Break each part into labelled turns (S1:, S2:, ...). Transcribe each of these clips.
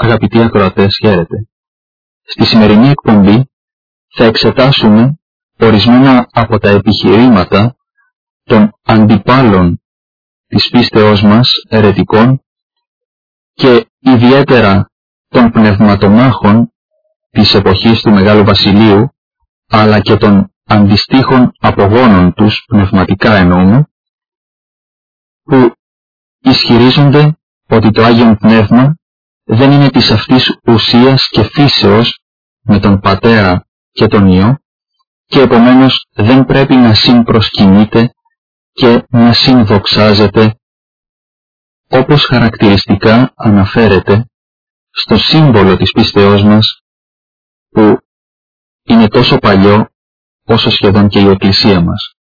S1: Αγαπητοί ακροατές, χαίρετε. Στη σημερινή εκπομπή θα εξετάσουμε ορισμένα από τα επιχειρήματα των αντιπάλων της πίστεώς μας, αιρετικών, και ιδιαίτερα των πνευματομάχων της εποχής του Μεγάλου Βασιλείου, αλλά και των αντιστοίχων απογόνων τους, πνευματικά εννοούμε, που ισχυρίζονται ότι το Άγιον Πνεύμα δεν είναι της αυτής ουσίας και φύσεως με τον Πατέρα και τον Υιό και επομένως δεν πρέπει να συμπροσκυνείται και να συνδοξάζεται, όπως χαρακτηριστικά αναφέρεται στο σύμβολο της πίστεώς μας, που είναι τόσο παλιό όσο σχεδόν και η Εκκλησία μας.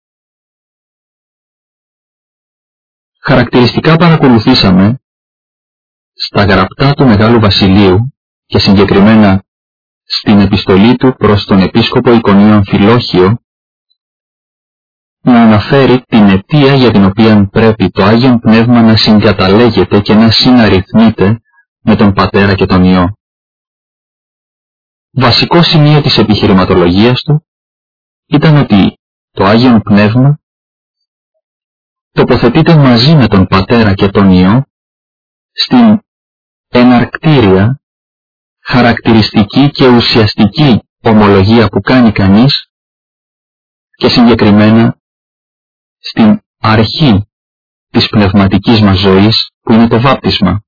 S1: Χαρακτηριστικά παρακολουθήσαμε στα γραπτά του Μεγάλου Βασιλείου και συγκεκριμένα στην επιστολή του προς τον Επίσκοπο Εικονίου Αμφιλόχιο να αναφέρει την αιτία για την οποία πρέπει το Άγιον Πνεύμα να συγκαταλέγεται και να συναριθμείται με τον Πατέρα και τον Υιό. Βασικό σημείο της επιχειρηματολογίας του ήταν ότι το Άγιον Πνεύμα τοποθετείται μαζί με τον Πατέρα και τον Υιό στην εναρκτήρια, χαρακτηριστική και ουσιαστική ομολογία που κάνει κανείς και συγκεκριμένα στην αρχή της πνευματικής μας ζωής που είναι το βάπτισμα.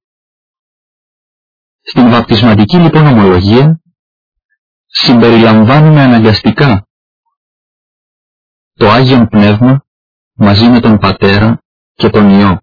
S1: Στην βαπτισματική λοιπόν ομολογία συμπεριλαμβάνουμε αναγκαστικά το Άγιον Πνεύμα μαζί με τον Πατέρα και τον Υιό.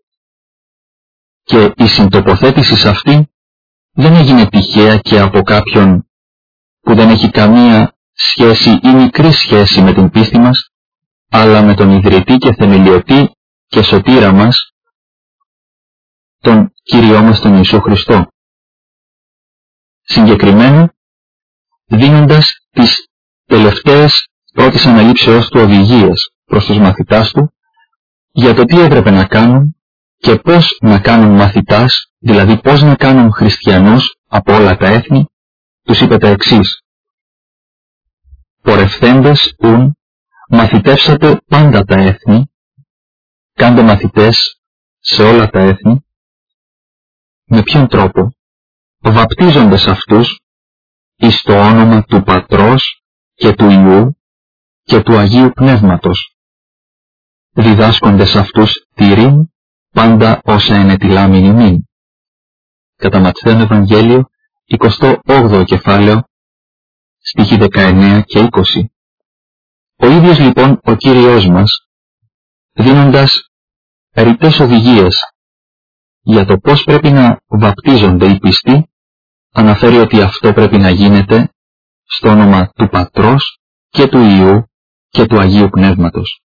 S1: Και η συντοποθέτηση σε αυτή δεν έγινε τυχαία και από κάποιον που δεν έχει καμία σχέση ή μικρή σχέση με την πίστη μας, αλλά με τον ιδρυτή και θεμελιωτή και σωτήρα μας, τον Κύριό μας τον Ιησού Χριστό. Συγκεκριμένα, δίνοντας τις τελευταίες πρώτης αναλήψεώς του οδηγίες προς τους μαθητάς του για το τι έπρεπε να κάνουν και πώς να κάνουν μαθητάς, δηλαδή πώς να κάνουν χριστιανούς από όλα τα έθνη, τους είπε τα εξής: «Πορευθέντες ουν, μαθητεύσατε πάντα τα έθνη, κάντε μαθητές σε όλα τα έθνη». Με ποιον τρόπο? Βαπτίζοντας αυτούς εις το όνομα του Πατρός και του Υιού και του Αγίου Πνεύματος, διδάσκοντες αυτούς τηρήν πάντα όσα ενετιλάμην ημίν. Κατά Ματθαίον Ευαγγέλιο, 28ο κεφάλαιο, στίχοι 19 και 20. Ο ίδιος λοιπόν ο Κύριος μας, δίνοντας ρητές οδηγίες για το πώς πρέπει να βαπτίζονται οι πιστοί, αναφέρει ότι αυτό πρέπει να γίνεται στο όνομα του Πατρός και του Υιού και του Αγίου Πνεύματος.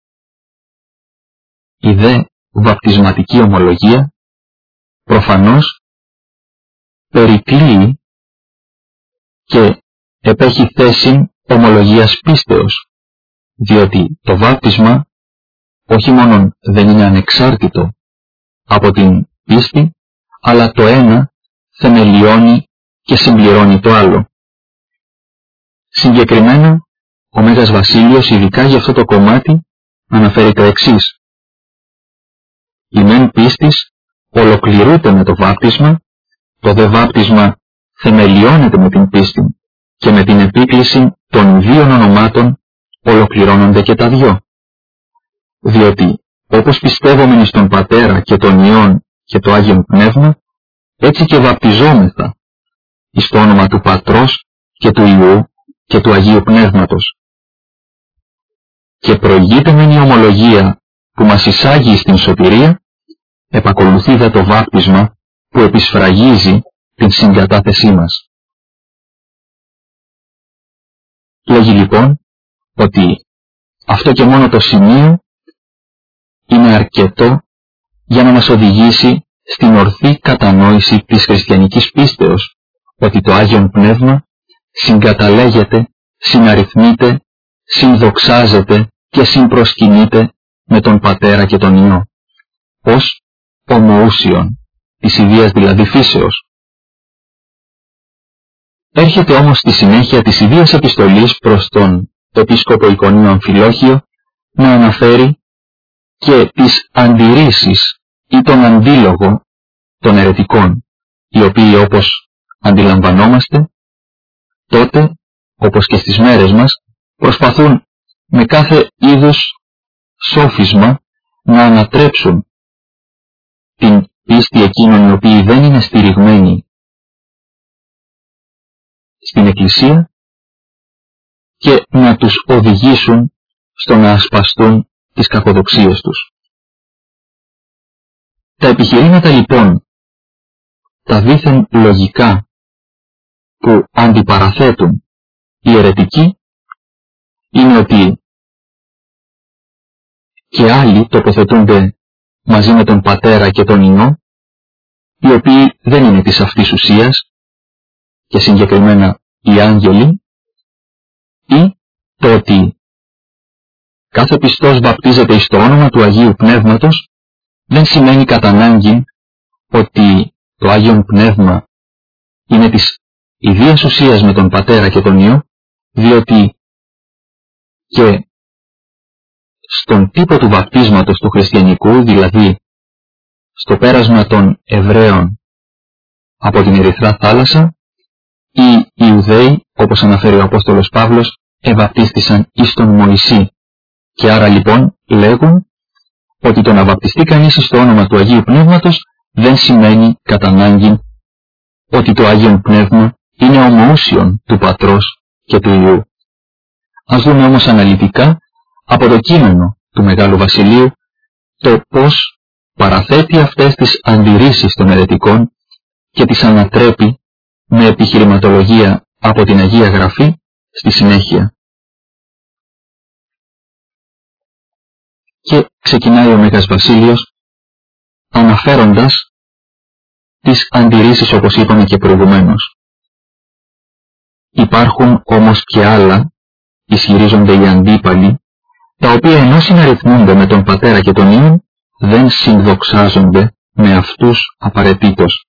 S1: Η δε βαπτισματική ομολογία προφανώς περικλείει και επέχει θέση ομολογίας πίστεως, διότι το βάπτισμα όχι μόνον δεν είναι ανεξάρτητο από την πίστη, αλλά το ένα θεμελιώνει και συμπληρώνει το άλλο. Συγκεκριμένα, ο Μέγας Βασίλειος ειδικά για αυτό το κομμάτι αναφέρει τα εξής: «Η μεν πίστης ολοκληρούται με το βάπτισμα, το δε βάπτισμα θεμελιώνεται με την πίστη και με την επίκληση των δύο ονομάτων ολοκληρώνονται και τα δυο. Διότι όπως πιστεύομεν στον Πατέρα και τον Υιόν και το Άγιον Πνεύμα, έτσι και βαπτιζόμεθα εις το όνομα του Πατρός και του Υιού και του Αγίου Πνεύματος. Και προηγείται μεν η ομολογία που μας εισάγει στην σωτηρία, επακολουθεί δε το βάπτισμα που επισφραγίζει την συγκατάθεσή μας». Λέγει λοιπόν ότι αυτό και μόνο το σημείο είναι αρκετό για να μας οδηγήσει στην ορθή κατανόηση της χριστιανικής πίστεως, ότι το Άγιον Πνεύμα συγκαταλέγεται, συναριθμείται, συνδοξάζεται και συμπροσκυνείται με τον Πατέρα και τον Υιό, ως ομοούσιον, της ιδίας δηλαδή φύσεως. Έρχεται όμως στη συνέχεια της ιδίας επιστολής προς τον επίσκοπο Εικονίου Αμφιλόχιο να αναφέρει και τις αντιρρήσεις ή τον αντίλογο των αιρετικών, οι οποίοι, όπως αντιλαμβανόμαστε, τότε, όπως και στις μέρες μας, προσπαθούν με κάθε είδους σόφισμα να ανατρέψουν την πίστη εκείνων οι οποίοι δεν είναι στηριγμένοι στην Εκκλησία και να τους οδηγήσουν στο να ασπαστούν τις κακοδοξίες τους. Τα επιχειρήματα λοιπόν, τα δήθεν λογικά που αντιπαραθέτουν οι αιρετικοί, είναι ότι και άλλοι τοποθετούνται μαζί με τον Πατέρα και τον Υιό, οι οποίοι δεν είναι της αυτής ουσίας, και συγκεκριμένα οι άγγελοι, ή το ότι κάθε πιστός βαπτίζεται εις το όνομα του Αγίου Πνεύματος δεν σημαίνει κατά ανάγκη ότι το Άγιον Πνεύμα είναι της ιδίας ουσίας με τον Πατέρα και τον Υιό, διότι και στον τύπο του βαπτίσματος του χριστιανικού, δηλαδή στο πέρασμα των Εβραίων από την Ερυθρά θάλασσα, οι Ιουδαίοι, όπως αναφέρει ο Απόστολος Παύλος, ευαπτίστησαν εις τον Μωυσή, και άρα λοιπόν λέγουν ότι το να βαπτιστεί κανείς στο όνομα του Αγίου Πνεύματος δεν σημαίνει κατά ανάγκη ότι το Άγιον Πνεύμα είναι ομοούσιον του Πατρός και του Υιού. Ας δούμε όμως αναλυτικά από το κείμενο του Μεγάλου Βασιλείου το πώς παραθέτει αυτές τις αντιρρήσεις των αιρετικών και τις ανατρέπει με επιχειρηματολογία από την Αγία Γραφή στη συνέχεια. Και ξεκινάει ο Μέγας Βασίλειος αναφέροντας τις αντιρρήσεις, όπως είπαμε και προηγουμένως. Υπάρχουν όμως και άλλα, ισχυρίζονται οι αντίπαλοι, τα οποία ενώ συναριθμούνται με τον Πατέρα και τον Υιόν, δεν συνδοξάζονται με αυτούς απαραίτητος.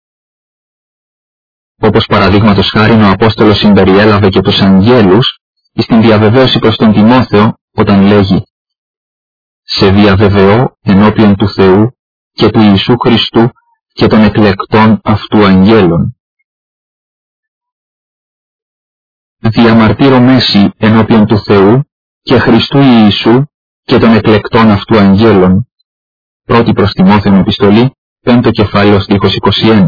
S1: Όπως παραδείγματος χάριν ο Απόστολος συμπεριέλαβε και τους αγγέλους στην διαβεβαίωση προς τον Τιμόθεο όταν λέγει «Σε διαβεβαιώ ενώπιον του Θεού και του Ιησού Χριστού και των εκλεκτών αυτού αγγέλων. Διαμαρτύρω μέση ενώπιον του Θεού και Χριστού Ιησού και των εκλεκτών αυτού αγγέλων». Πρώτη προς Τιμόθεον επιστολή, 5ο κεφάλαιο στίχος 21.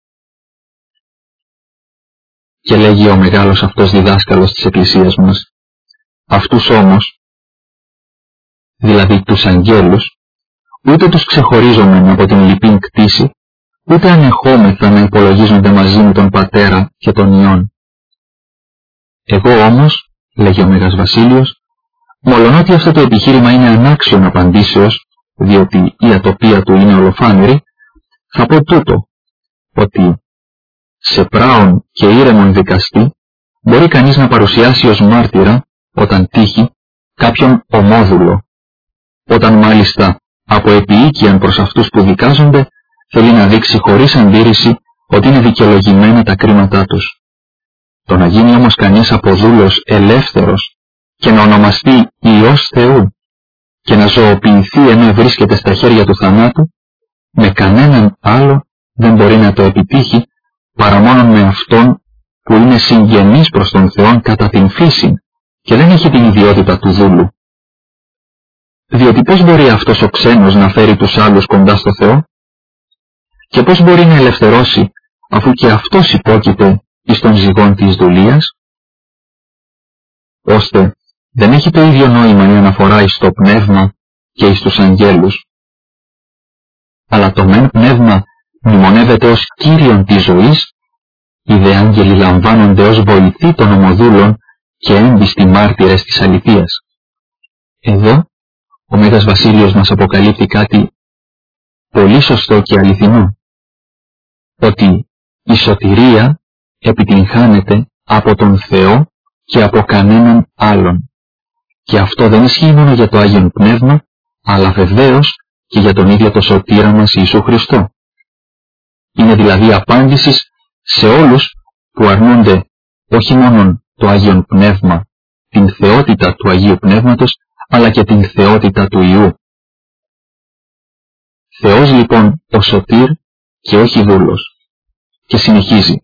S1: Και λέγει ο μεγάλος αυτός διδάσκαλος της Εκκλησίας μας, αυτούς όμως, δηλαδή τους αγγέλους, ούτε τους ξεχωρίζομεν από την λυπήν κτήση, ούτε ανεχόμεθα να υπολογίζονται μαζί με τον Πατέρα και τον Υιόν. Εγώ όμως, λέγει ο Μέγας Βασίλειος, μολονότι αυτό το επιχείρημα είναι ανάξιον απαντήσεως, διότι η ατοπία του είναι ολοφάνερη, θα πω τούτο, ότι σε πράον και ήρεμον δικαστή μπορεί κανείς να παρουσιάσει ως μάρτυρα, όταν τύχει, κάποιον ομόδουλο, όταν μάλιστα από επιοίκειαν προς αυτούς που δικάζονται θέλει να δείξει χωρίς αντίρρηση ότι είναι δικαιολογημένα τα κρίματά τους. Το να γίνει όμως κανείς από δούλος ελεύθερος και να ονομαστεί Υιός Θεού και να ζωοποιηθεί ενώ βρίσκεται στα χέρια του θανάτου, με κανέναν άλλο δεν μπορεί να το επιτύχει παρά μόνο με αυτόν που είναι συγγενής προς τον Θεό κατά την φύση και δεν έχει την ιδιότητα του δούλου. Διότι πώς μπορεί αυτός ο ξένος να φέρει τους άλλους κοντά στο Θεό και πώς μπορεί να ελευθερώσει αφού και αυτός υπόκειται εις των ζυγών της δουλείας, ώστε δεν έχει το ίδιο νόημα η αναφορά εις το πνεύμα και εις τους αγγέλους, αλλά το μεν πνεύμα μνημονεύεται ως Κύριον της ζωής, οι δε άγγελοι λαμβάνονται ως βοηθοί των ομοδούλων και έμπιστοι μάρτυρες της αληθείας. Εδώ ο Μέγας Βασίλειος μας αποκαλύπτει κάτι πολύ σωστό και αληθινό, ότι η σωτηρία επιτυγχάνεται από τον Θεό και από κανέναν άλλον. Και αυτό δεν ισχύει μόνο για το Άγιον Πνεύμα, αλλά βεβαίως και για τον ίδιο το σωτήρα μας Ιησού Χριστό. Είναι δηλαδή απάντηση σε όλους που αρνούνται όχι μόνον το Άγιον Πνεύμα, την θεότητα του Αγίου Πνεύματος, αλλά και την θεότητα του Υιού. Θεός λοιπόν ο σωτήρ και όχι δούλος. Και συνεχίζει.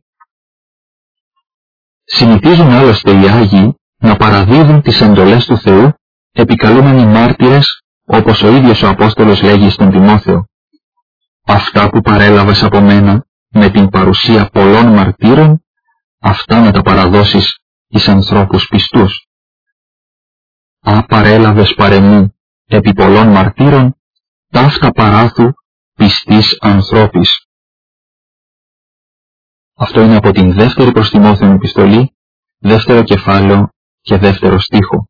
S1: Συνηθίζουν άλλωστε οι Άγιοι να παραδίδουν τις εντολές του Θεού, επικαλούμενοι μάρτυρες, όπως ο ίδιος ο Απόστολος λέγει στον Τιμόθεο. Αυτά που παρέλαβες από μένα με την παρουσία πολλών μαρτύρων, αυτά να τα παραδώσεις εις ανθρώπους πιστούς. Α παρέλαβες παρεμού επί πολλών μαρτύρων, ταύτα παράθου πιστής ανθρώπης. Αυτό είναι από την δεύτερη προς Τιμόθεον επιστολή, δεύτερο κεφάλαιο και δεύτερο στίχο.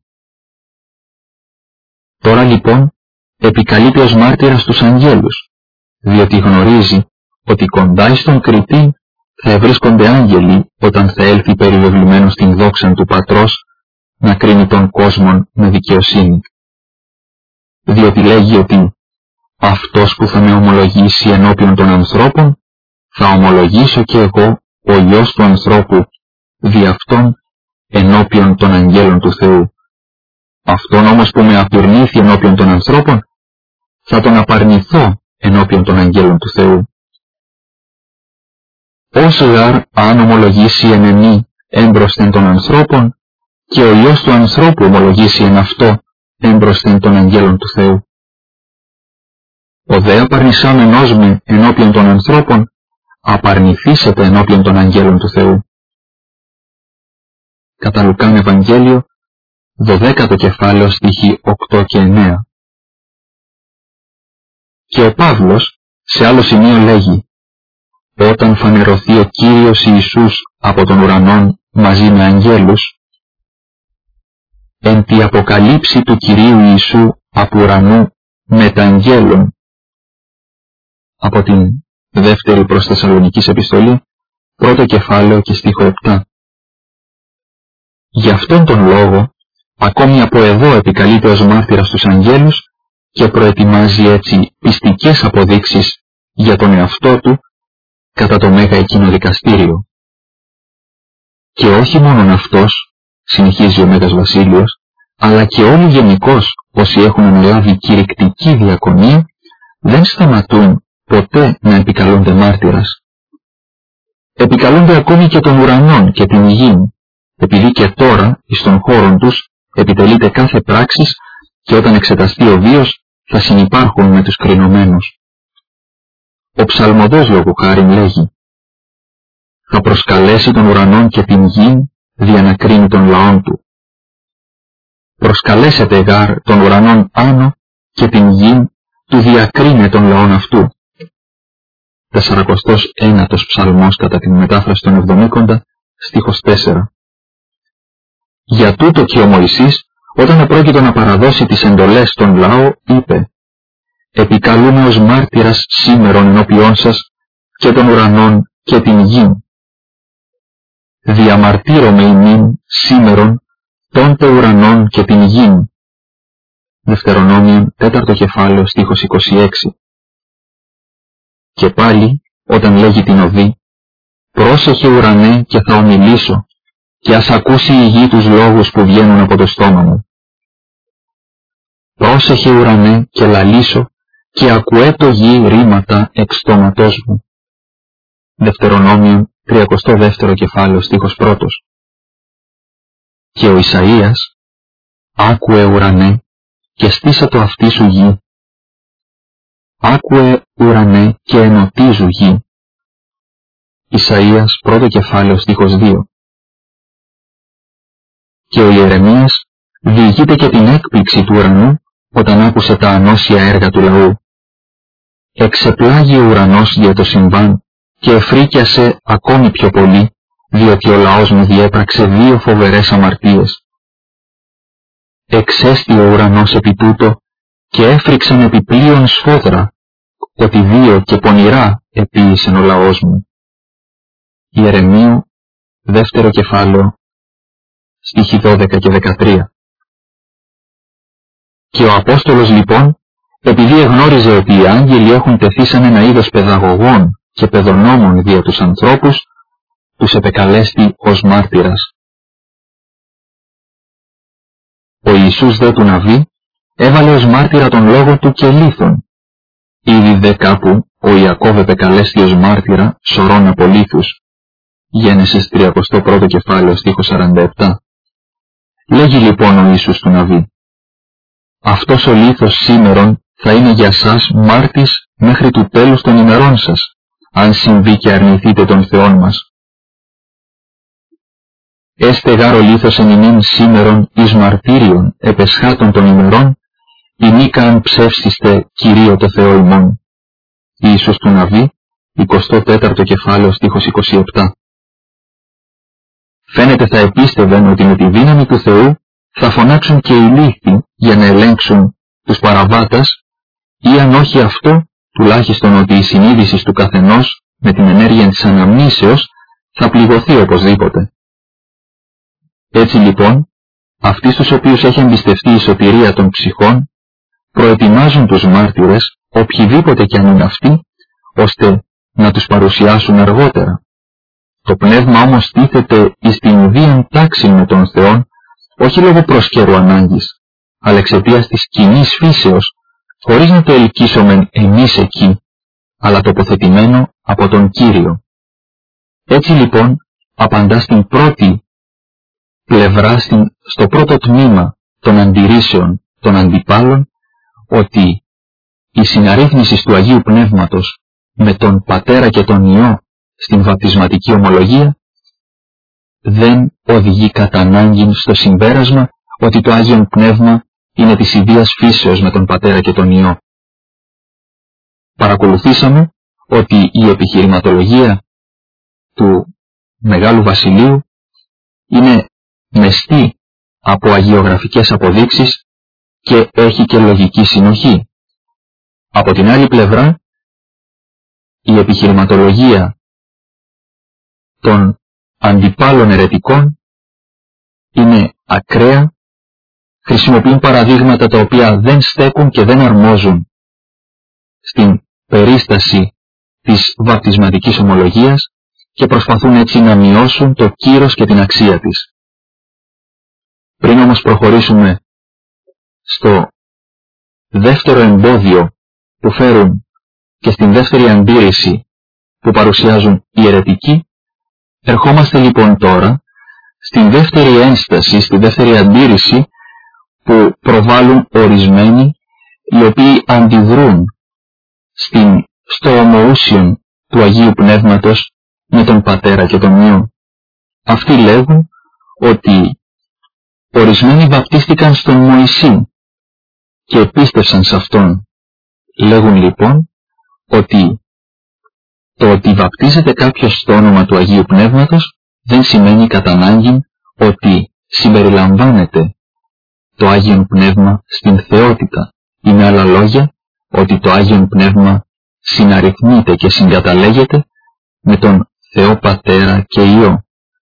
S1: Τώρα λοιπόν επικαλείται ως μάρτυρας τους αγγέλους, διότι γνωρίζει ότι κοντά εις τον κριτή θα ευρίσκονται άγγελοι όταν θα έλθει περιβεβλημένος στην δόξα του Πατρός να κρίνει τον κόσμο με δικαιοσύνη. Διότι λέγει ότι αυτός που θα με ομολογήσει ενώπιον των ανθρώπων, θα ομολογήσω και εγώ ο Υιός του ανθρώπου, δι' αυτόν ενώπιον των αγγέλων του Θεού. Αυτόν όμως που με απειρνήθη ενώπιον των ανθρώπων, θα τον απαρνηθώ ενώπιον των αγγέλων του Θεού. Ως γαρ αν ομολογήσει εν εμεί έμπροσθεν των ανθρώπων, και ο Υιός του ανθρώπου ομολογήσει εν αυτό έμπροσθεν των αγγέλων του Θεού. Ο δε απαρνησάμενός με ενώπιον των ανθρώπων, απαρνηθήσετε ενώπιον των αγγέλων του Θεού. Κατά Λουκάν Ευαγγέλιο, 12ο κεφάλαιο στίχοι 8 και 9. Και ο Παύλος σε άλλο σημείο λέγει, όταν φανερωθεί ο Κύριος Ιησούς από τον ουρανόν μαζί με αγγέλους, εν τη αποκαλύψη του Κυρίου Ιησού από ουρανού μεταγγέλων. Από την δεύτερη προς Θεσσαλονικής επιστολή, πρώτο κεφάλαιο και στίχο 7. Γι' αυτόν τον λόγο, ακόμη από εδώ επικαλείται ως μάρτυρας τους αγγέλους και προετοιμάζει έτσι πιστικές αποδείξεις για τον εαυτό του κατά το μέγα εκείνο δικαστήριο. Και όχι μόνον αυτός, συνεχίζει ο Μέγας Βασίλειος, αλλά και όλοι γενικώς όσοι έχουν αναλάβει κηρυκτική διακονία, δεν σταματούν ποτέ να επικαλούνται μάρτυρας. Επικαλούνται ακόμη και των ουρανών και την γη, επειδή και τώρα εις των χώρων τους επιτελείται κάθε πράξης και όταν εξεταστεί ο βίος θα συνυπάρχουν με τους κρινομένους. Ο ψαλμοδός λόγου χάριν λέγει, θα προσκαλέσει των ουρανών και την γη δια να κρίνει των λαών του. Προσκαλέσετε γάρ των ουρανών άνω και την γη του διακρίνε των λαών αυτού. 49ος ψαλμός κατά την μετάφραση των Εβδομήκοντα, στίχος 4. Για τούτο και ο Μωυσής, όταν επρόκειτο να παραδώσει τις εντολές στον λαό, είπε «Επικαλούμε ως μάρτυρας σήμερον ενώπιόν σας και των ουρανών και την γη. Διαμαρτύρομαι ημίν σήμερον τόντε ουρανών και την γη». Δευτερονόμιον 4ο κεφάλαιο στίχος 26. Και πάλι όταν λέγει την οδή «Πρόσεχε ουρανέ και θα ομιλήσω και ας ακούσει η γη τους λόγους που βγαίνουν από το στόμα μου». «Πρόσεχε ουρανέ και λαλήσω και ακουέ το γη ρήματα εξ στόματός μου». Δευτερονόμιον 32ο κεφάλαιο στίχος 1. Και ο Ισαΐας «Άκουε ουρανέ και στήσε το αυτί σου γη. Άκουε ουρανέ και ενωτίζου γη». Ισαΐας πρώτο κεφάλαιο στίχος 2. Και ο Ιερεμίας διηγείται και την έκπληξη του ουρανού όταν άκουσε τα ανώσια έργα του λαού. Εξεπλάγει ο ουρανός για το συμβάν και εφρίκιασε ακόμη πιο πολύ, διότι ο λαός μου διέπραξε 2 φοβερές αμαρτίες. Εξέστη ο ουρανός επί τούτο και έφρυξαν επιπλέον σφόδρα, ότι 2 και πονηρά επίησεν ο λαός μου. Ιερεμίου, δεύτερο κεφάλαιο, στίχοι 12 και 13. Και ο Απόστολος λοιπόν, επειδή εγνώριζε ότι οι άγγελοι έχουν τεθεί σαν ένα είδος παιδαγωγών και παιδονόμων δια τους ανθρώπους, τους επεκαλέστη ως μάρτυρας. Ο Ιησούς δε του Ναβί έβαλε ως μάρτυρα τον λόγο του και λίθον. Ήδη δε κάπου ο Ιακώβ επεκαλέστη ως μάρτυρα σωρών από λίθους. Γένεσης 31 κεφάλαιο στίχος 47. Λέγει λοιπόν ο Ιησούς του Ναβί: αυτός ο λίθος σήμερον θα είναι για σας μάρτης μέχρι του τέλους των ημερών σας, αν συμβεί και αρνηθείτε τον Θεόν μας. Έστε γάρ ο λίθος εν ημίν σήμερον εις μαρτύριον επεσχάτων των ημερών, ημίκα αν ψεύσιστε Κυρίω το Θεό ημών. Ιησούς του Ναβί, 24ο κεφάλαιο στίχος 27. Φαίνεται θα επίστευαν ότι με τη δύναμη του Θεού θα φωνάξουν και οι λίθοι για να ελέγξουν τους παραβάτας, ή αν όχι αυτό, τουλάχιστον ότι η συνείδηση του καθενός με την ενέργεια της αναμνήσεως θα πληγωθεί οπωσδήποτε. Έτσι λοιπόν, αυτοί στους οποίους έχει εμπιστευτεί η σωτηρία των ψυχών, προετοιμάζουν τους μάρτυρες, οποιοι κι αν είναι αυτοί, ώστε να τους παρουσιάσουν αργότερα. Το πνεύμα όμως τίθεται εις την ουδίαν τάξη με τον Θεόν, όχι λόγω προσκαιρού ανάγκης, αλλά εξαιτίας της κοινής φύσεως, χωρίς να το ελκύσομεν εμείς εκεί, αλλά τοποθετημένο από τον Κύριο. Έτσι λοιπόν, απαντά στην πρώτη πλευρά, στο πρώτο τμήμα των αντιρρήσεων των αντιπάλων, ότι η συναρρύθμιση του Αγίου Πνεύματος με τον Πατέρα και τον Υιό στην βαπτισματική ομολογία δεν οδηγεί κατά ανάγκη στο συμπέρασμα ότι το Άγιον Πνεύμα είναι της ιδίας φύσεως με τον Πατέρα και τον Υιό. Παρακολουθήσαμε ότι η επιχειρηματολογία του Μεγάλου Βασιλείου είναι μεστή από αγιογραφικές αποδείξεις και έχει και λογική συνοχή. Από την άλλη πλευρά, η επιχειρηματολογία των αντιπάλων αιρετικών είναι ακραία, χρησιμοποιούν παραδείγματα τα οποία δεν στέκουν και δεν αρμόζουν στην περίσταση της βαπτισματικής ομολογίας και προσπαθούν έτσι να μειώσουν το κύρος και την αξία της. Πριν όμως προχωρήσουμε στο δεύτερο εμπόδιο που φέρουν και στην δεύτερη αντίρρηση που παρουσιάζουν οι αιρετικοί, ερχόμαστε λοιπόν τώρα στην δεύτερη ένσταση, στη δεύτερη αντίρρηση που προβάλλουν ορισμένοι οι οποίοι αντιδρούν στο ομοούσιον του Αγίου Πνεύματος με τον Πατέρα και τον Υιό. Αυτοί λέγουν ότι ορισμένοι βαπτίστηκαν στον Μωυσή και επίστευσαν σε αυτόν. Λέγουν λοιπόν ότι το ότι βαπτίζεται κάποιος στο όνομα του Αγίου Πνεύματος δεν σημαίνει κατά ανάγκη ότι συμπεριλαμβάνεται το Άγιον Πνεύμα στην θεότητα, ή με άλλα λόγια ότι το Άγιον Πνεύμα συναρρυθμείται και συγκαταλέγεται με τον Θεό Πατέρα και Υιό.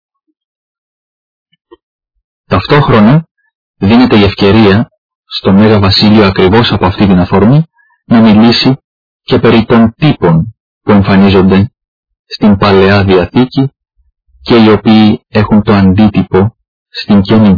S1: Ταυτόχρονα δίνεται η ευκαιρία στο Μέγα Βασίλειο ακριβώς από αυτή την αφορμή να μιλήσει και περί των τύπων που εμφανίζονται στην Παλαιά Διαθήκη και οι οποίοι έχουν το αντίτυπο στην Καινή.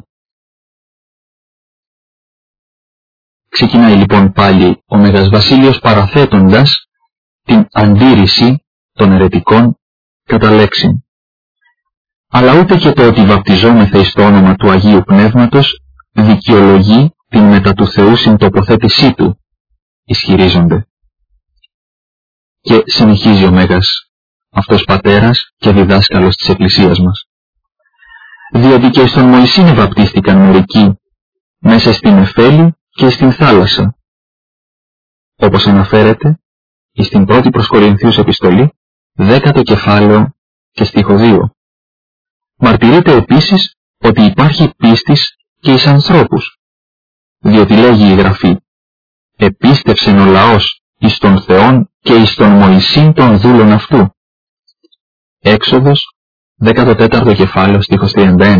S1: Ξεκινάει λοιπόν πάλι ο Μέγας Βασίλειος παραθέτοντας την αντίρρηση των αιρετικών κατά λέξη. Αλλά ούτε και το ότι βαπτιζόμεθα εις το όνομα του Αγίου Πνεύματος δικαιολογεί την μετά του Θεού συντοποθέτησή του, ισχυρίζονται. Και συνεχίζει ο Μέγας αυτός πατέρας και διδάσκαλος της Εκκλησίας μας. Διότι και στον Μωυσήν βαπτίστηκαν μερικοί μέσα στην Εφέλη και στην θάλασσα, όπως αναφέρεται στην πρώτη προς Κορινθίους επιστολή, 10ο κεφάλαιο και στίχο 2. Μαρτυρείται επίσης ότι υπάρχει πίστης και εις ανθρώπους, διότι λέγει η Γραφή, επίστευσεν ο λαός εις τον Θεόν και εις τον Μωυσήν των δούλων αυτού. Έξοδος 14ο κεφάλαιο στίχος 31.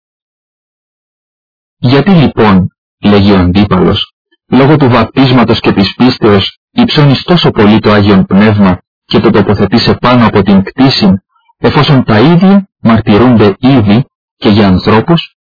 S1: Γιατί λοιπόν, λέγει ο αντίπαλος, λόγω του βαπτίσματος και της πίστεως υψώνεις τόσο πολύ το Άγιον Πνεύμα και το τοποθετείς επάνω από την κτήση εφόσον τα ίδια μαρτυρούνται ήδη και για ανθρώπους?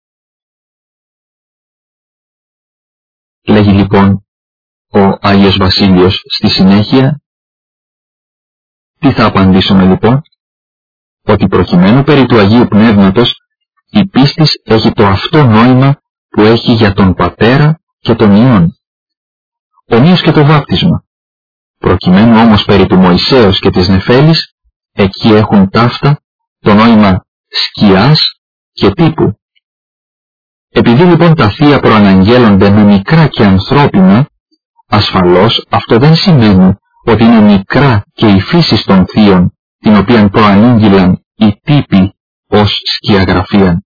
S1: Λέγει λοιπόν ο Άγιος Βασίλειος στη συνέχεια. Τι θα απαντήσουμε λοιπόν? Ότι προκειμένου περί του Αγίου Πνεύματος η πίστης έχει το αυτό νόημα που έχει για τον Πατέρα και τον Υιόν. Ομοίως και το βάπτισμα. Προκειμένου όμως περί του Μωυσέως και της Νεφέλης, εκεί έχουν ταύτα το νόημα σκιάς και τύπου. Επειδή λοιπόν τα θεία προαναγγέλλονται με μικρά και ανθρώπινα, ασφαλώς αυτό δεν σημαίνει ότι είναι μικρά και η φύση των θείων, την οποία προανήγγειλαν οι τύποι ως σκιαγραφία.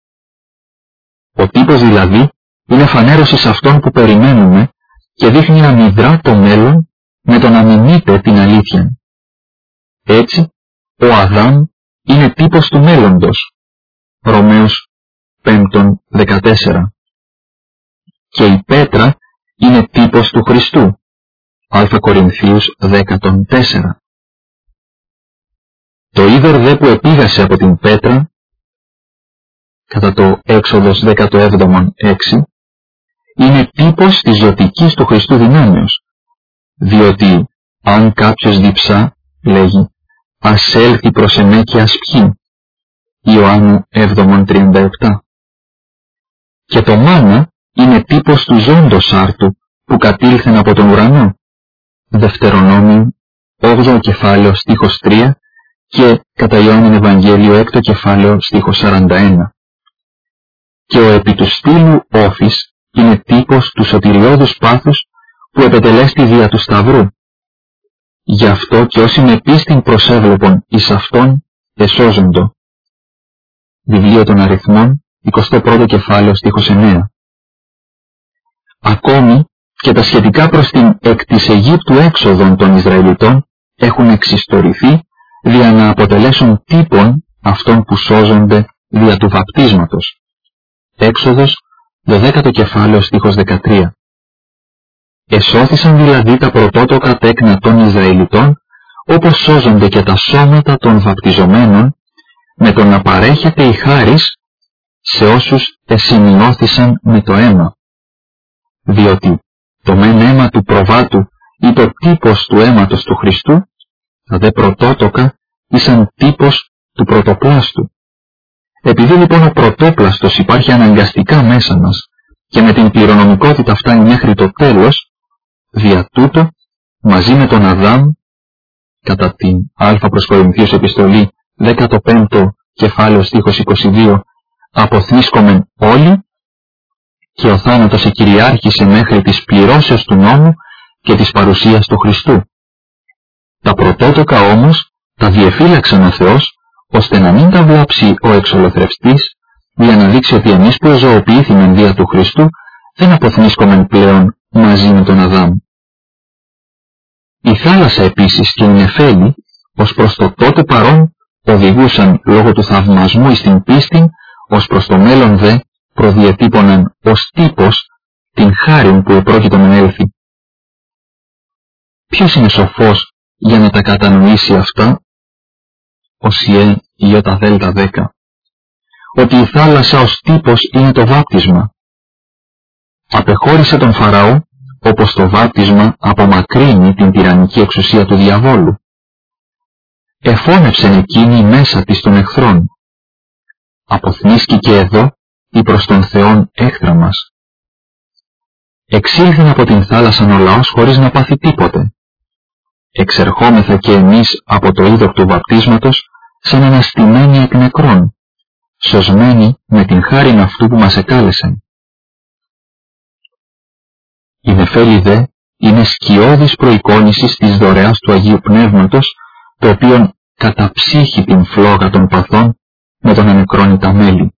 S1: Ο τύπος δηλαδή είναι φανέρωση σε αυτόν που περιμένουμε και δείχνει αμυδρά το μέλλον με το να μιμείται την αλήθεια. Έτσι, ο Αδάμ είναι τύπος του μέλλοντος. Ρωμαίος 5:14. Και η πέτρα είναι τύπος του Χριστού. Α Κορινθίους 10:4. Το είδωρ δε που επήγασε από την πέτρα, κατά το Έξοδος 17:6, είναι τύπος της ζωτικής του Χριστού δυνάμεως, διότι αν κάποιος διψά, λέγει, ας έλθει προς εμέ και ας πιει. Ιωάννου 7:37. Και το μάνα είναι τύπος του ζώντος άρτου που κατήλθεν από τον ουρανό. Δευτερονόμιο 8ο κεφάλαιο στίχος 3 και κατά Ιωάννην Ευαγγέλιο 6ο κεφάλαιο στίχος 41. Και ο επί του στήλου όφης είναι τύπος του σωτηριώδους πάθους που επετελέστη δια του Σταυρού. Γι' αυτό και όσοι με πίστην προσέβλεπον εις αυτόν εσώζοντο. Βιβλίο των Αριθμών 21ο κεφάλαιο στίχος 9. Ακόμη και τα σχετικά προς την εκ της Αιγύπτου έξοδον των Ισραηλιτών έχουν εξιστορηθεί δια να αποτελέσουν τύπον αυτών που σώζονται δια του βαπτίσματος. Έξοδος 12ο κεφάλαιο στίχος 13. Εσώθησαν δηλαδή τα πρωτότοκα τέκνα των Ισραηλιτών, όπως σώζονται και τα σώματα των βαπτιζομένων, με το να παρέχεται η χάρις σε όσους εσημειώθησαν με το αίμα. Διότι το μεν αίμα του προβάτου ή το τύπος του αίματος του Χριστού, τα δε πρωτότοκα ήσαν τύπος του πρωτοπλάστου. Επειδή λοιπόν ο πρωτόπλαστος υπάρχει αναγκαστικά μέσα μας και με την κληρονομικότητα φτάνει μέχρι το τέλος, δια τούτο, μαζί με τον Αδάμ, κατά την Α προς Κορινθίους επιστολή 15ο κεφάλαιο στίχος 22, αποθνίσκομεν όλοι, και ο θάνατος εκυριάρχησε μέχρι της πληρώσεως του νόμου και της παρουσίας του Χριστού. Τα πρωτότοκα όμως τα διεφύλαξαν ο Θεός, ώστε να μην τα βλάψει ο εξολοθρευστής, για να δείξει ότι εμείς που ζωοποιήθημεν δια του Χριστού δεν αποθνίσκομεν πλέον μαζί με τον Αδάμ. Η θάλασσα επίσης και η νεφέλη, ως προς το τότε παρόν, οδηγούσαν λόγω του θαυμασμού εις την πίστη, ως προς το μέλλον δε προδιετύπωναν ως τύπος την χάριν που επρόκειτο να έλθει. Ποιος είναι σοφός για να τα κατανοήσει αυτά? Οσιέ Ιωτα 10. Ότι η θάλασσα ως τύπος είναι το βάπτισμα. Απεχώρησε τον Φαραώ, όπως το βάπτισμα απομακρύνει την τυραννική εξουσία του διαβόλου. Εφώνευσεν εκείνη μέσα της των εχθρών. Αποθνίσκει και εδώ ή προς τον Θεόν έχθρα μας. Εξήλθεν από την θάλασσα ο λαός χωρίς να πάθει τίποτε. Εξερχόμεθα και εμείς από το είδωρ του βαπτίσματος σαν αναστημένοι εκ νεκρών, σωσμένοι με την χάριν αυτού που μας εκάλεσεν. Η νεφέλη δε είναι σκιώδης προεικόνησης της δωρεάς του Αγίου Πνεύματος, το οποίο καταψύχει την φλόγα των παθών με τον ανεκρώνει τα μέλη.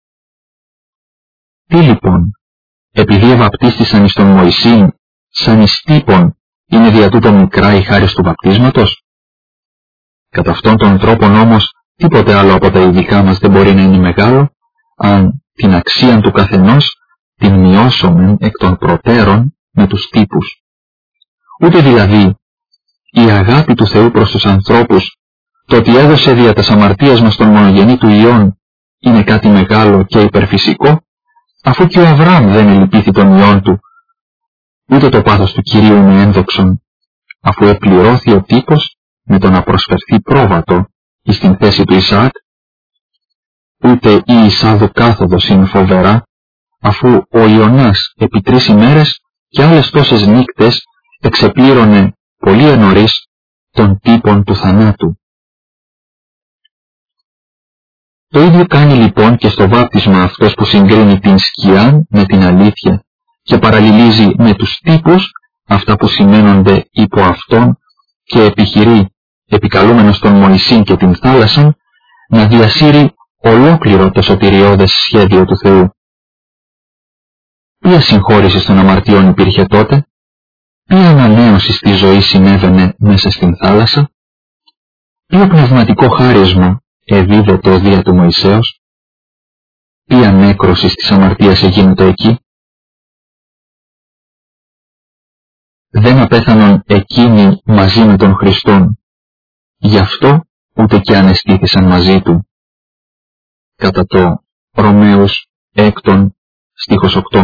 S1: Τι λοιπόν, επειδή ευαπτίστησαν εις τον Μωυσήν, σαν εις τύπον, είναι δια τούτο μικρά η χάρις του βαπτίσματος? Κατά αυτόν τον τρόπον όμως, τίποτε άλλο από τα ειδικά μας δεν μπορεί να είναι μεγάλο, αν την αξία του καθενός την μειώσομεν εκ των προτέρων με τους τύπους. Ούτε δηλαδή η αγάπη του Θεού προς τους ανθρώπους το ότι έδωσε δια τας αμαρτίας μας τον μονογενή του Υιόν είναι κάτι μεγάλο και υπερφυσικό, αφού και ο Αβραάμ δεν ελυπήθη τον Υιόν του, ούτε το πάθος του Κυρίου είναι ένδοξον, αφού επληρώθη ο τύπος με το να προσφερθεί πρόβατο εις την θέση του Ισαάκ, ούτε η Ισάδου κάθοδος είναι φοβερά, αφού ο Ιωνάς επί 3 ημέρες και άλλες τόσες νύκτες εξεπλήρωνε πολύ ενωρίς των τύπων του θανάτου. Το ίδιο κάνει λοιπόν και στο βάπτισμα αυτός που συγκρίνει την σκιά με την αλήθεια και παραλληλίζει με τους τύπους αυτά που σημαίνονται υπό αυτόν και επιχειρεί, επικαλούμενος τον Μωυσήν και την θάλασσαν, να διασύρει ολόκληρο το σωτηριώδες σχέδιο του Θεού. Ποια συγχώρηση των αμαρτιών υπήρχε τότε, ποια ανανέωση στη ζωή συνέβαινε μέσα στην θάλασσα, ποιο πνευματικό χάρισμα εδίδεται δια του Μωυσέως, ποια νέκρωση της αμαρτίας εγίνεται εκεί. Δεν απέθανον εκείνοι μαζί με τον Χριστόν, γι' αυτό ούτε και αναισθήθησαν μαζί του. Κατά το Ρωμαίους 6 στίχος 8.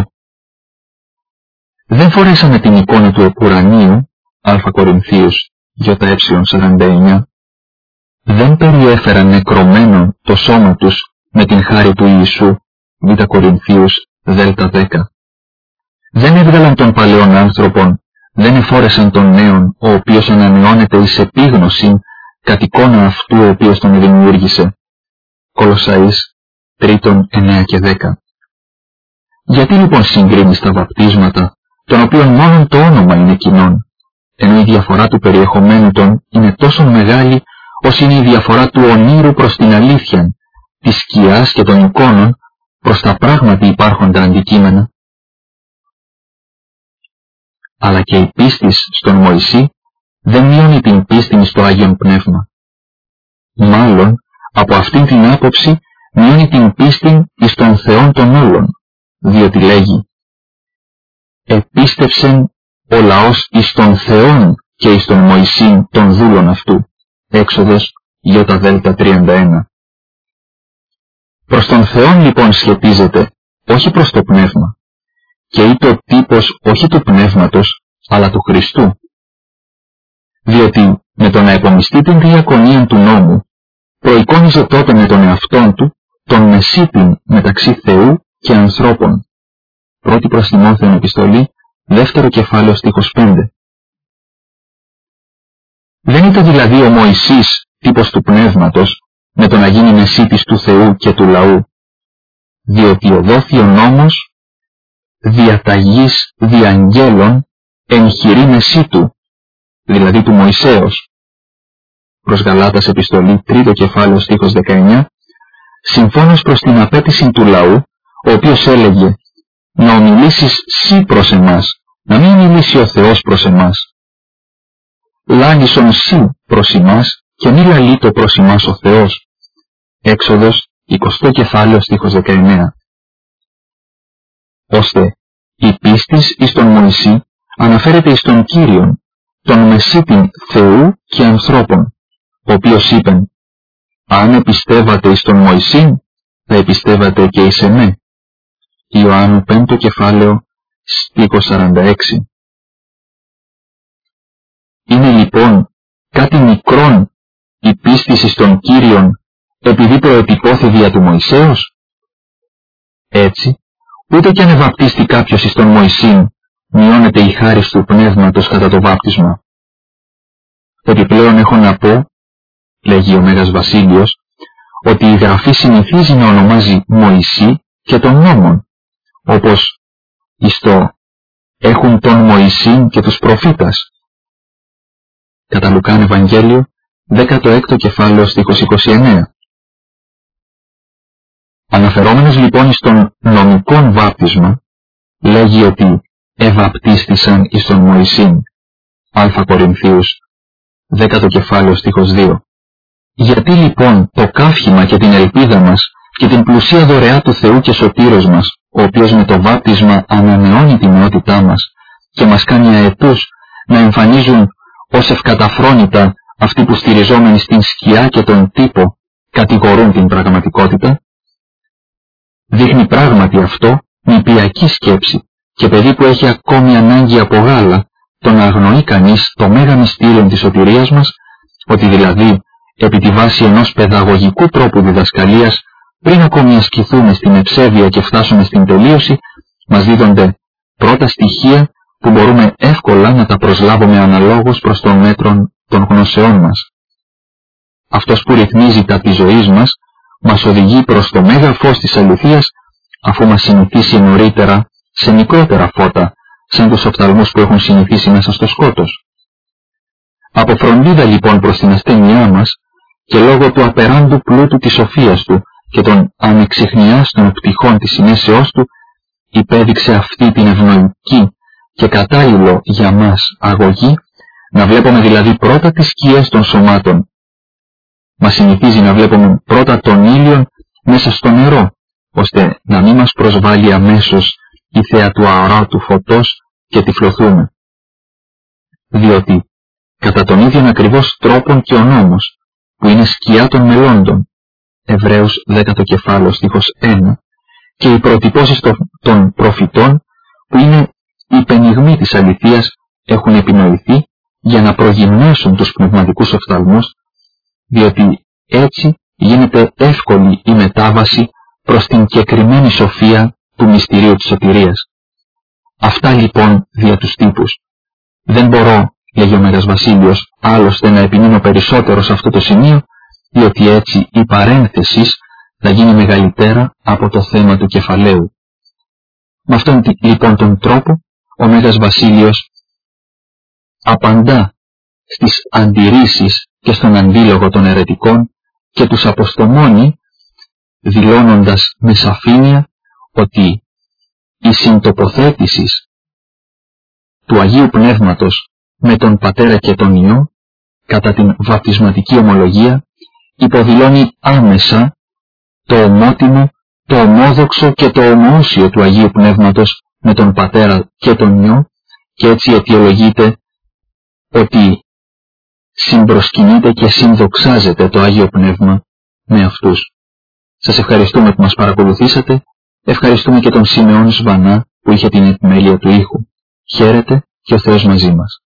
S1: Δεν φορέσαμε την εικόνα του επουρανίου, Α Κορινθίους ΙΕ 49, δεν περιέφεραν νεκρωμένο το σώμα τους με την χάρη του Ιησού, Β Κορινθίους Δ 10. Δεν έβγαλαν τον παλαιόν άνθρωπον, δεν εφόρεσαν τον νέον, ο οποίος ανανεώνεται εις επίγνωση κατ' εικόνα αυτού ο οποίος τον δημιούργησε. Κολοσσαείς 3 9 και 10. Γιατί λοιπόν συγκρίνεις τα βαπτίσματα, των οποίων μόνον το όνομα είναι κοινόν, ενώ η διαφορά του περιεχομένου των είναι τόσο μεγάλη, ως είναι η διαφορά του ονείρου προς την αλήθεια, της σκιάς και των εικόνων προς τα πράγματι υπάρχοντα αντικείμενα. Αλλά και η πίστη στον Μωυσή δεν μειώνει την πίστη στο Άγιον Πνεύμα. Μάλλον, από αυτήν την άποψη μειώνει την πίστη εις των Θεών των όλων, διότι λέγει «Επίστευσεν ο λαός εις των Θεών και εις των Μωυσήν των δούλων αυτού». Έξοδος Ι Δ 31. Προς τον Θεόν λοιπόν σχετίζεται, όχι προς το Πνεύμα, και ή το τύπος όχι του Πνεύματος, αλλά του Χριστού. Διότι με το να επομιστεί την διακονία του νόμου, προεικόνιζε τότε με τον εαυτόν του τον μεσίτην μεταξύ Θεού και ανθρώπων. 1 προς Τιμόθεον επιστολή, 2 κεφάλαιο στίχος 5. Δεν ήταν δηλαδή ο Μωυσής τύπος του Πνεύματος με το να γίνει μεσίτης του Θεού και του λαού, διότι οδόθη ο νόμος διαταγής διαγγέλων εν χειρή μεσίτου, δηλαδή του Μωυσέως. Προς Γαλάτας επιστολή 3 κεφάλαιο στίχος 19, συμφώνως προς την απέτηση του λαού, ο οποίος έλεγε να ομιλήσεις σύ προς εμάς, να μην μιλήσει ο Θεός προς εμάς. Λάγισον σύ προς εμάς και μη λαλείτο προς εμάς ο Θεός. Έξοδος 20 κεφάλαιο στίχος 19. Ώστε η πίστης εις τον Μωυσή αναφέρεται εις τον Κύριον, τον μεσίτην Θεού και ανθρώπων, ο οποίος είπεν «Αν επιστεύατε εις τον Μωυσήν, θα επιστεύατε και εις εμέ». Ιωάννου 5 κεφάλαιο στίχος 46. Είναι λοιπόν κάτι μικρόν η πίστηση στον Κύριον επειδή προετυπώθη δια του Μωυσέως? Έτσι, ούτε κι αν ευαπτίστη κάποιος εις τον Μωυσήν, μειώνεται η χάρις του Πνεύματος κατά το βάπτισμα. Επιπλέον έχω να πω, λέγει ο Μέγας Βασίλειος, ότι η Γραφή συνηθίζει να ονομάζει Μωυσή και τον νόμον, όπως εις το «έχουν τον Μωυσήν και τους προφήτας». Κατά Λουκάν Ευαγγέλιο, 16ο κεφάλαιο στίχος 29. Αναφερόμενος λοιπόν εις τον νομικόν βάπτισμα, λέγει ότι ευαπτίστησαν εις τον Μωυσήν. Α Κορινθίους, 10ο κεφάλαιο στίχος 2. Γιατί λοιπόν το καύχημα και την ελπίδα μας και την πλουσία δωρεά του Θεού και σωτήρος μας, ο οποίος με το βάπτισμα ανανεώνει την νεότητά μας και μας κάνει αετούς να εμφανίζουν ως ευκαταφρόνητα αυτοί που στηριζόμενοι στην σκιά και τον τύπο κατηγορούν την πραγματικότητα, δείχνει πράγματι αυτό νηπιακή σκέψη και παιδί που έχει ακόμη ανάγκη από γάλα, το να αγνοεί κανείς το μέγα μυστήριο της σωτηρίας μας, ότι δηλαδή επί τη βάση ενός παιδαγωγικού τρόπου διδασκαλίας, πριν ακόμη ασκηθούμε στην ευσέβεια και φτάσουμε στην τελείωση, μας δίδονται πρώτα στοιχεία που μπορούμε εύκολα να τα προσλάβουμε αναλόγως προς τον μέτρον των γνώσεών μας. Αυτός που ρυθμίζει τα της ζωής μας οδηγεί προς το μέγα φως της αληθείας, αφού μας συνηθίσει νωρίτερα σε μικρότερα φώτα, σαν τους οφθαλμούς που έχουν συνηθίσει μέσα στο σκότος. Από φροντίδα λοιπόν προς την ασθένειά μας και λόγω του απεράντου πλούτου της σοφίας του και των ανεξιχνιάστων πτυχών της συνέσεώς του, υπέδειξε αυτή την ευνοϊκή και κατάλληλο για μας αγωγή, να βλέπουμε δηλαδή πρώτα τις σκιές των σωμάτων. Μας συνηθίζει να βλέπουμε πρώτα τον ήλιον μέσα στο νερό, ώστε να μην μας προσβάλλει αμέσως η θέα του αοράτου φωτός και τυφλωθούμε. Διότι, κατά τον ίδιον ακριβώς τρόπον και ο νόμος, που είναι σκιά των μελλόντων, Εβραίους 10 κεφάλαιο στίχος 1, και οι προτυπώσεις των προφητών, που είναι οι πενιγμοί της αληθείας, έχουν επινοηθεί για να προγυμνάσουν τους πνευματικούς οφθαλμούς, διότι έτσι γίνεται εύκολη η μετάβαση προς την κεκριμένη σοφία του μυστηρίου της σωτηρίας. Αυτά λοιπόν δια τους τύπους. Δεν μπορώ, λέγει ο Μέγας Βασίλειος, άλλωστε να επιμείνω περισσότερο σε αυτό το σημείο, διότι έτσι η παρένθεση θα γίνει μεγαλύτερα από το θέμα του κεφαλαίου. Με αυτόν λοιπόν τον τρόπο, ο Μέγας Βασίλειος απαντά στις αντιρρήσεις και στον αντίλογο των αιρετικών και τους αποστομώνει, δηλώνοντας με σαφήνεια ότι η συντοποθέτηση του Αγίου Πνεύματος με τον Πατέρα και τον Υιό κατά την βαπτισματική ομολογία υποδηλώνει άμεσα το ομότιμο, το ομόδοξο και το ομοούσιο του Αγίου Πνεύματος με τον Πατέρα και τον Υιό, και έτσι αιτιολογείται ότι συμπροσκυνείται και συνδοξάζεται το Άγιο Πνεύμα με αυτούς. Σας ευχαριστούμε που μας παρακολουθήσατε. Ευχαριστούμε και τον Σιμεών Σβανά που είχε την επιμέλεια του ήχου. Χαίρετε και ο Θεός μαζί μας.